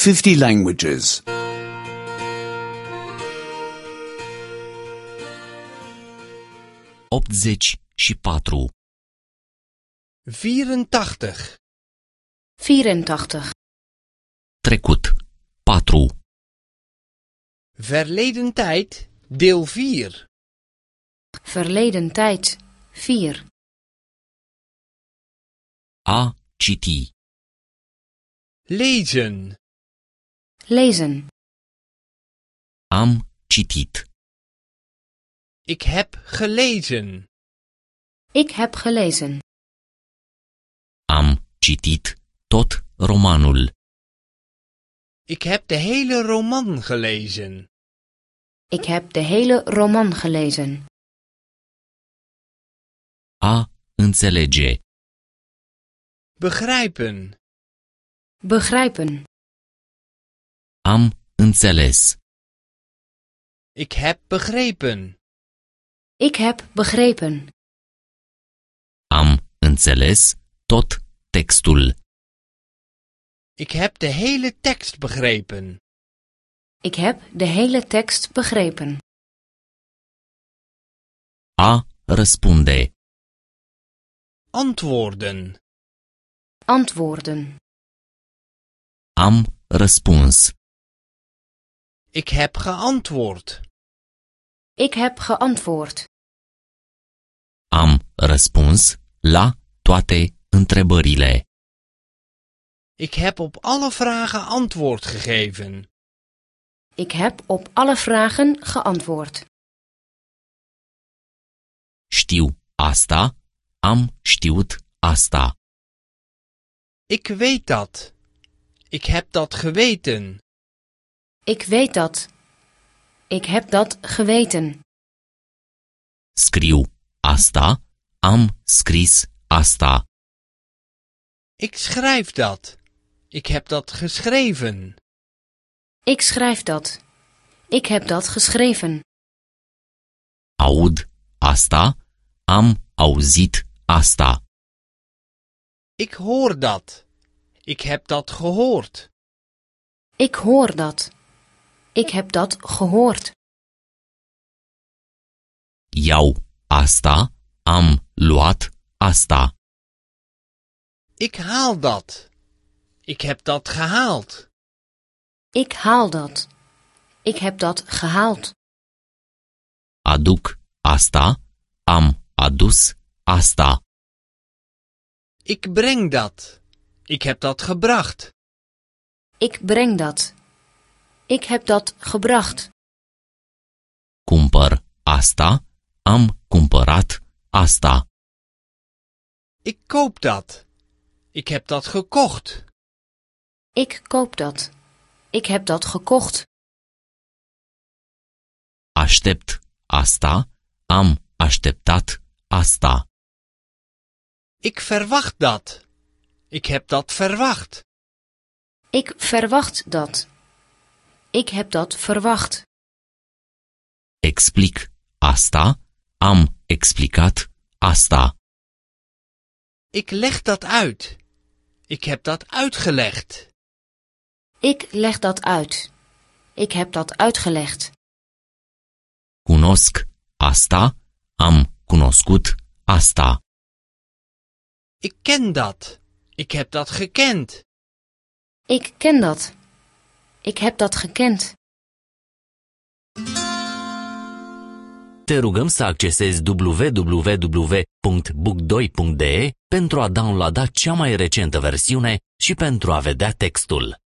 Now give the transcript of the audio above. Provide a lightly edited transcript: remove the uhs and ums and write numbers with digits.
50 languages. 84. 84. 84. Trecut. 4. Verleden tijd, deel 4. Verleden tijd 4. A citi. Lezen. Lezen. Am citit. Ik heb gelezen. Ik heb gelezen. Am citit tot romanul. Ik heb de hele roman gelezen. Ik heb de hele roman gelezen. A înțelege. Begrijpen. Begrijpen. Am înțeles. Ik heb begrepen. Ik heb begrepen. Am înțeles tot textul. Ik heb de hele tekst begrepen. Ik heb de hele tekst begrepen. A răspunde. Antwoorden. Antwoorden. Am răspuns. Ik heb geantwoord. Ik heb geantwoord. Am răspuns la toate întrebările. Ik heb op alle vragen antwoord gegeven. Ik heb op alle vragen geantwoord. Știu asta. Am știut asta. Ik weet dat. Ik heb dat geweten. Ik weet dat. Ik heb dat geweten. Scriu asta. Am scris asta. Ik schrijf dat. Ik heb dat geschreven. Ik schrijf dat. Ik heb dat geschreven. Aud asta. Am auzit asta. Ik hoor dat. Ik heb dat gehoord. Ik hoor dat. Ik heb dat gehoord. Iau asta. Am luat asta. Ik haal dat. Ik heb dat gehaald. Ik haal dat. Ik heb dat gehaald. Aduc asta. Am adus asta. Ik breng dat. Ik heb dat gebracht. Ik breng dat. Ik heb dat gebracht. Cumpăr asta. Am cumpărat asta. Ik koop dat. Ik heb dat gekocht. Ik koop dat. Ik heb dat gekocht. Aștept asta. Am așteptat asta. Ik verwacht dat. Ik heb dat verwacht. Ik verwacht dat. Ik heb dat verwacht. Explic asta. Am explicat asta. Ik leg dat uit. Ik heb dat uitgelegd. Ik leg dat uit. Ik heb dat uitgelegd. Cunosc asta. Am cunoscut asta. Ik ken dat. Ik heb dat gekend. Ik ken dat. Ik heb dat gekend. Te rugăm să accesezi www.book2.de pentru a downloada cea mai recentă versiune și pentru a vedea textul.